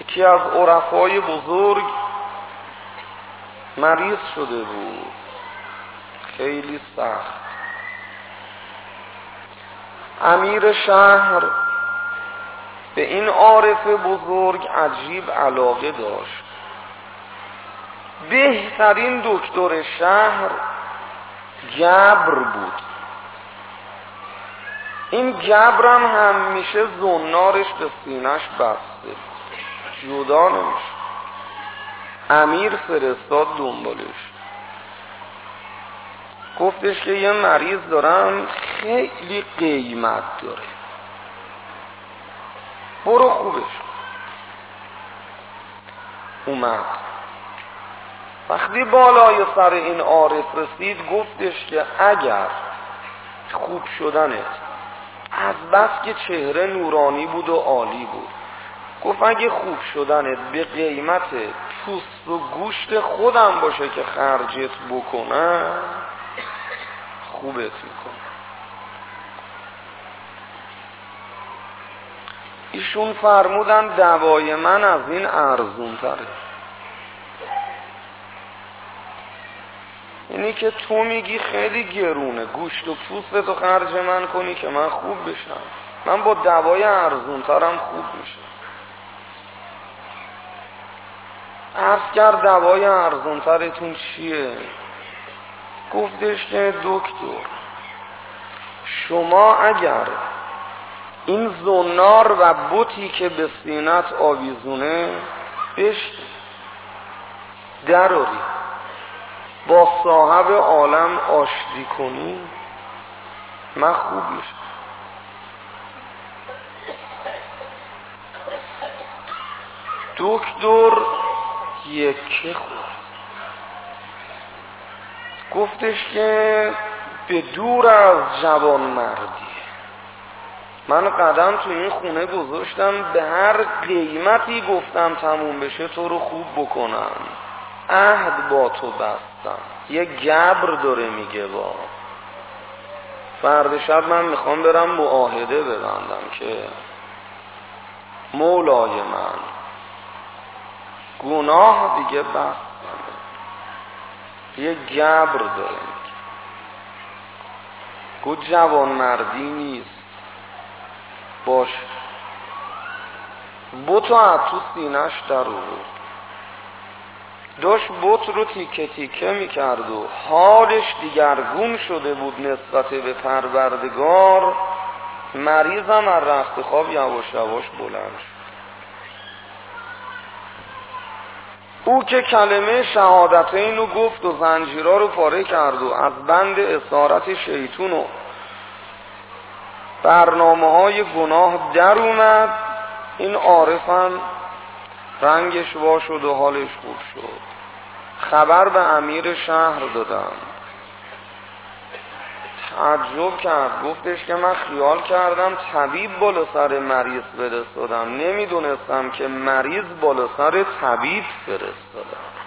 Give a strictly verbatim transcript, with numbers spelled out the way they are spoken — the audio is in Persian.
یکی از عرفای بزرگ مریض شده بود، خیلی سخت. امیر شهر به این عارف بزرگ عجیب علاقه داشت. بهترین دکتر شهر جبر بود. این جبرم همیشه زنارش به سینه‌اش بسته، جدا نمیشه. امیر فرستاد دنبالش، گفتش که یه مریض دارم خیلی قیمت داره، برو خوبش. اومد، وقتی بالای سر این عارف رسید گفتش که اگر خوب شدنت از بس که چهره نورانی بود و عالی بود، گفت اگه خوب شدنت به قیمت پوست و گوشت خودم باشه که خرجت بکنم خوبت میکنم. ایشون فرمودن دوای من از این ارزون تره. اینی که تو میگی خیلی گرونه، گوشت و پوستتو خرج من کنی که من خوب بشم، من با دوای ارزون ترم خوب میشم. عرض کرد دوای ارزون ترتون چیه؟ گفتش که دکتر شما اگر این زنار و بوتی که به سینت آویزونه بهش دراری، با صاحب عالم آشتی کنی، من خوب میشم. دکتر یکی خورد، گفتش که به دور از جوان مردی من قدم تو این خونه گذاشتم، به هر قیمتی گفتم تموم بشه تو رو خوب بکنم، عهد با تو بستم. یه جبر داره میگه با فرد شب من میخوام برم معاهده ببندم که مولای من گناه دیگه بستم. یه جبر داره میگه. گفت جوان مردی نیست، باش. بوتو از تو سینش در آورد، داشت بوت رو تیکه تیکه میکرد و حالش دیگرگون شده بود نسبت به پروردگار. مریضم از رخت خواب یواش یواش بلند شد. او که کلمه شهادتین رو گفت و زنجیرها رو پاره کرد و از بند اسارت شیطون و برنامه های گناه در اومد، این عارفم رنگش وا شد و حالش خوب شد. خبر به امیر شهر دادم، تعجب کرد، گفتش که من خیال کردم طبیب بالا سر مریض فرستادم، نمیدونستم که مریض بالا سر طبیب فرستادم.